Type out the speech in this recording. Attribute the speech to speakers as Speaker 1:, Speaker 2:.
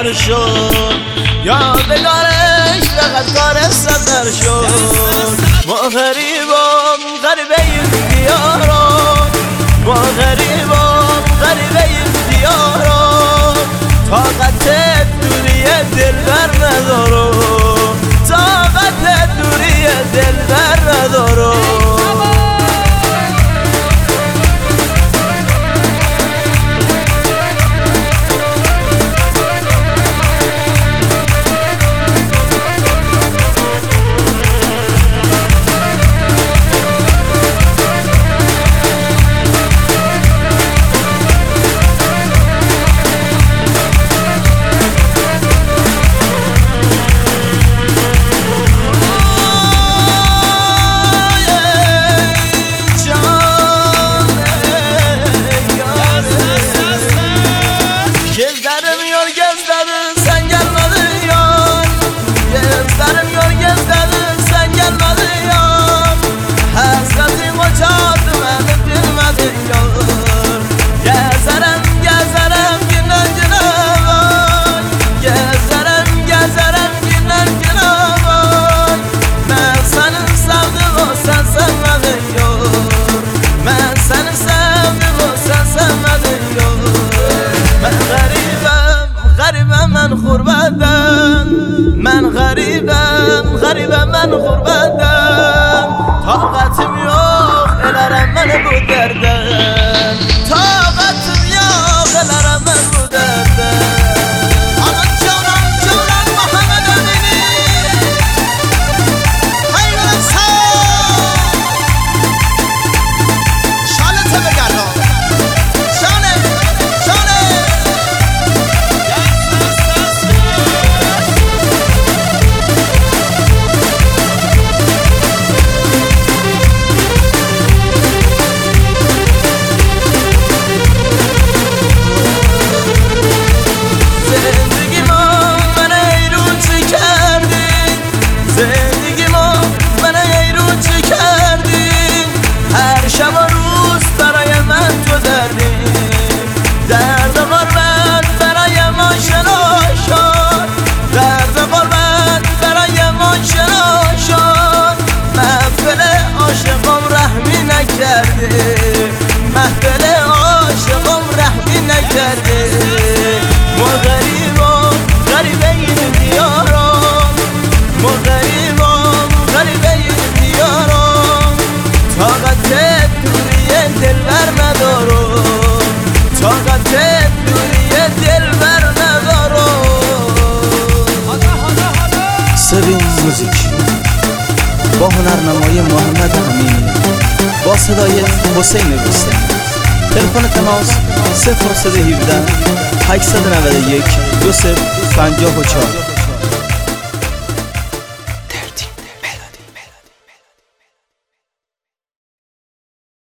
Speaker 1: مادر شد، یادگارش فقط کار سفر شد. ما غریبم غریبه این دیارم، ما غریبم غریبه این دیارم. طاقت دوری دلبر ندارم، طاقت دوری دلبر ندارم. من غریبم غریبم من غربتم، طاقتم yok elarem ben bu derden، طاقتم yok elarem ben bu derden. Aman canım canım Muhammed Emini hayvan sağ şalete begarım şane şane. محفل عاشقم رحمی نکرده. ما غریبم غریبه این دیارم، ما غریبم غریبه این دیارم. طاقت دوری دلبر ندارم، طاقت دوری دلبر ندارم.
Speaker 2: سوین موزیک با هنرنمای محمد امینی با صدای حسین رستمی. تلفن تماس 017 891 2054.